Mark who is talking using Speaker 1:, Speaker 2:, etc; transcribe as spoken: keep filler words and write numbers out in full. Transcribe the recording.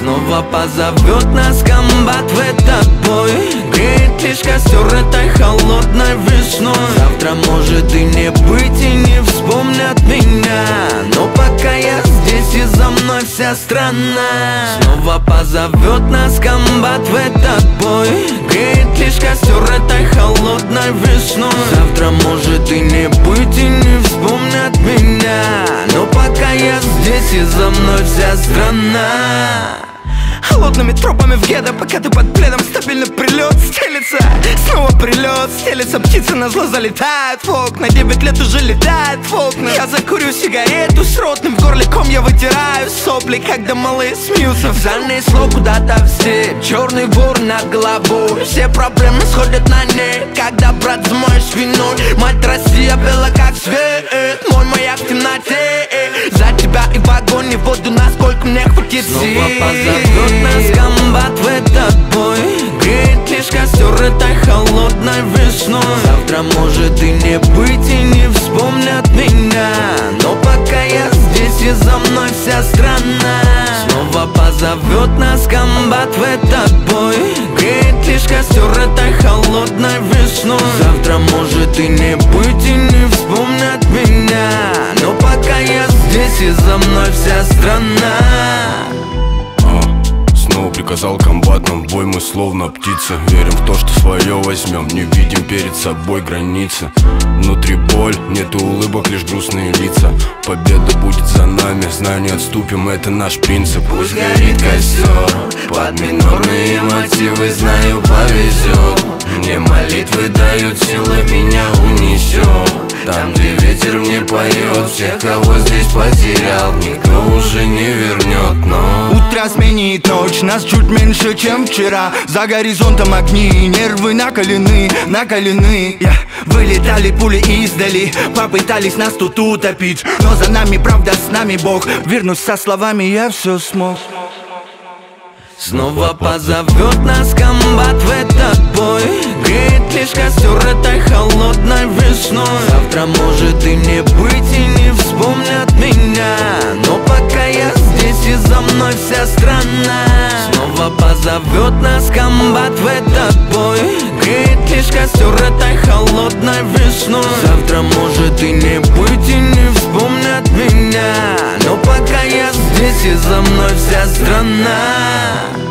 Speaker 1: Снова позовет нас комбат в этот бой. Греет лишь костер этой холодной весной. Завтра может и не быть, и не вспомнят меня, но пока я здесь, и за мной вся страна. Снова позовет нас комбат в этот бой. Греет лишь костер этой холодной весной. Завтра может и не быть, и не вспомнят меня, но пока я здесь, и за мной вся страна.
Speaker 2: Холодными тропами в гетто, пока ты под пледом, стабильно прилет стелится. Снова прилет стелится, птицы на зло залетают в окна. Девять лет уже летает в окна. Я закурю сигарету с ротным, в горле ком я вытираю сопли, когда малые смеются. В зальное сло куда-то в степь, черный вор над головой. Все проблемы сходят на нет, когда, брат, взмоешь виной. Мать Россия бела как свет, мой маяк в темноте. За тебя и в огонь, и в воду, насколько мне хватит сил.
Speaker 1: Снова позовет нас комбат в этот бой. Греет лишь костер этой холодной весной. Завтра может и не быть, и не вспомнят меня, но пока я здесь, и за мной вся страна. Снова позовет нас комбат в этот бой. Греет лишь костер этой холодной весной. Завтра может и не быть, и не вспомнят меня, но пока я здесь, и за мной вся страна.
Speaker 3: Снова приказал комбат нам в бой, мы словно птицы. Верим в то, что свое возьмем, не видим перед собой границы. Внутри боль, нету улыбок, лишь грустные лица. Победа будет за нами, знаю, не отступим, это наш принцип.
Speaker 1: Пусть горит костер, под минорные мотивы, знаю, повезет. Мне молитвы дают силы, меня унесет. Там, где ветер мне поет, всех, кого здесь потерял, никто уже не вернет, но
Speaker 2: утро сменит ночь, нас чуть меньше, чем вчера. За горизонтом огни, нервы накалены, накалены yeah. Вылетали пули издали, попытались нас тут утопить, но за нами правда, с нами Бог. Вернусь со словами, я все смог.
Speaker 1: Снова позовет нас комбат в этот бой. Греет лишь костер этой холодной весной. Завтра может и не быть, и не вспомнят меня, но пока я здесь, и за мной вся страна. Снова позовет нас комбат в этот бой. Греет лишь костер этой холодной весной. Завтра может и не быть, и не вспомнят меня, но пока я здесь, и за мной вся страна.